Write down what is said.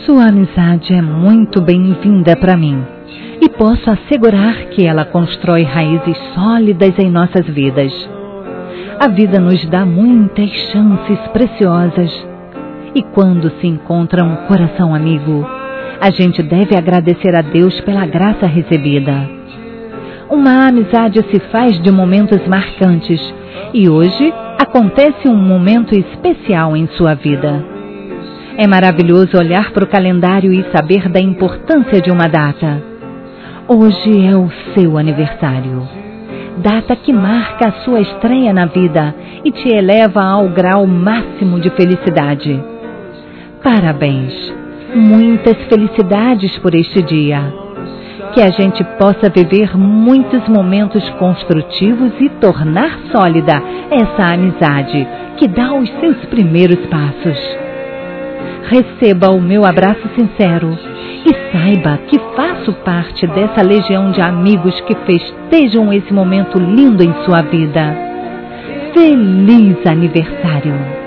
Sua amizade é muito bem-vinda para mim e posso assegurar que ela constrói raízes sólidas em nossas vidas. A vida nos dá muitas chances preciosas e quando se encontra um coração amigo, a gente deve agradecer a Deus pela graça recebida. Uma amizade se faz de momentos marcantes e hoje acontece um momento especial em sua vida. É maravilhoso olhar para o calendário e saber da importância de uma data. Hoje é o seu aniversário, data que marca a sua estreia na vida e te eleva ao grau máximo de felicidade. Parabéns, muitas felicidades por este dia. Que a gente possa viver muitos momentos construtivos e tornar sólida essa amizade que dá os seus primeiros passos. Receba o meu abraço sincero e saiba que faço parte dessa legião de amigos que festejam esse momento lindo em sua vida. Feliz aniversário!